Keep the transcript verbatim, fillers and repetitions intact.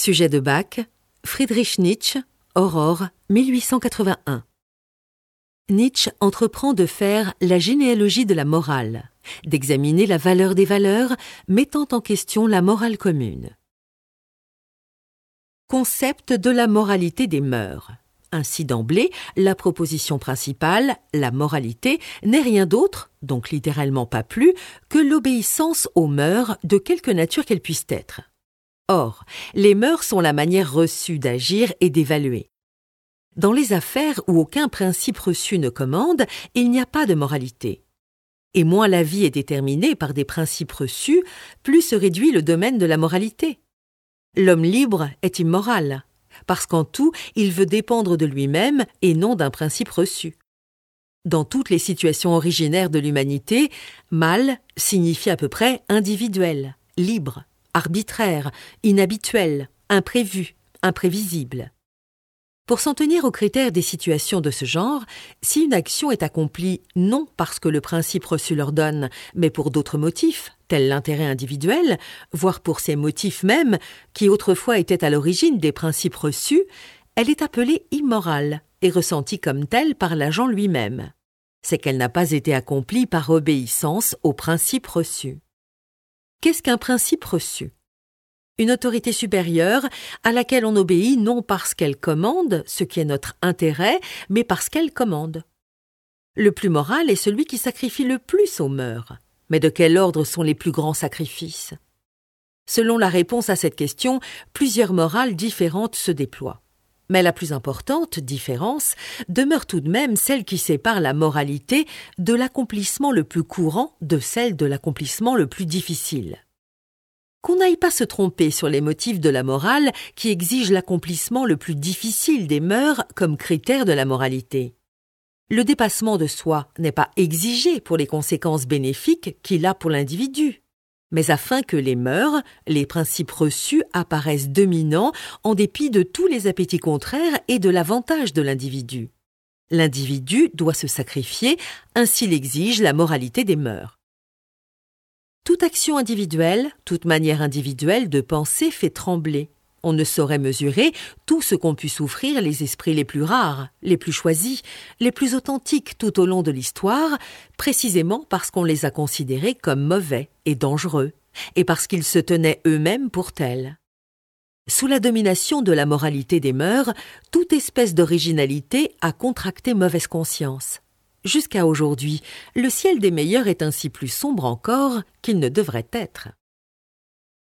Sujet de bac, Friedrich Nietzsche, Aurore, mille huit cent quatre-vingt-un. Nietzsche entreprend de faire la généalogie de la morale, d'examiner la valeur des valeurs, mettant en question la morale commune. Concept de la moralité des mœurs. Ainsi d'emblée, la proposition principale, la moralité, n'est rien d'autre, donc littéralement pas plus, que l'obéissance aux mœurs de quelque nature qu'elles puissent être. Or, les mœurs sont la manière reçue d'agir et d'évaluer. Dans les affaires où aucun principe reçu ne commande, il n'y a pas de moralité. Et moins la vie est déterminée par des principes reçus, plus se réduit le domaine de la moralité. L'homme libre est immoral, parce qu'en tout, il veut dépendre de lui-même et non d'un principe reçu. Dans toutes les situations originaires de l'humanité, mal signifie à peu près individuel, libre, arbitraire, inhabituel, imprévu, imprévisible. Pour s'en tenir aux critères des situations de ce genre, si une action est accomplie non parce que le principe reçu l'ordonne, mais pour d'autres motifs, tels l'intérêt individuel, voire pour ces motifs mêmes, qui autrefois étaient à l'origine des principes reçus, elle est appelée immorale et ressentie comme telle par l'agent lui-même. C'est qu'elle n'a pas été accomplie par obéissance aux principes reçus. Qu'est-ce qu'un principe reçu ? Une autorité supérieure à laquelle on obéit non parce qu'elle commande, ce qui est notre intérêt, mais parce qu'elle commande. Le plus moral est celui qui sacrifie le plus aux mœurs. Mais de quel ordre sont les plus grands sacrifices ? Selon la réponse à cette question, plusieurs morales différentes se déploient. Mais la plus importante différence demeure tout de même celle qui sépare la moralité de l'accomplissement le plus courant de celle de l'accomplissement le plus difficile. Qu'on n'aille pas se tromper sur les motifs de la morale qui exigent l'accomplissement le plus difficile des mœurs comme critère de la moralité. Le dépassement de soi n'est pas exigé pour les conséquences bénéfiques qu'il a pour l'individu, mais afin que les mœurs, les principes reçus apparaissent dominants en dépit de tous les appétits contraires et de l'avantage de l'individu. L'individu doit se sacrifier, ainsi l'exige la moralité des mœurs. Toute action individuelle, toute manière individuelle de penser fait trembler. On ne saurait mesurer tout ce qu'ont pu souffrir les esprits les plus rares, les plus choisis, les plus authentiques tout au long de l'histoire, précisément parce qu'on les a considérés comme mauvais et dangereux, et parce qu'ils se tenaient eux-mêmes pour tels. Sous la domination de la moralité des mœurs, toute espèce d'originalité a contracté mauvaise conscience. Jusqu'à aujourd'hui, le ciel des meilleurs est ainsi plus sombre encore qu'il ne devrait être.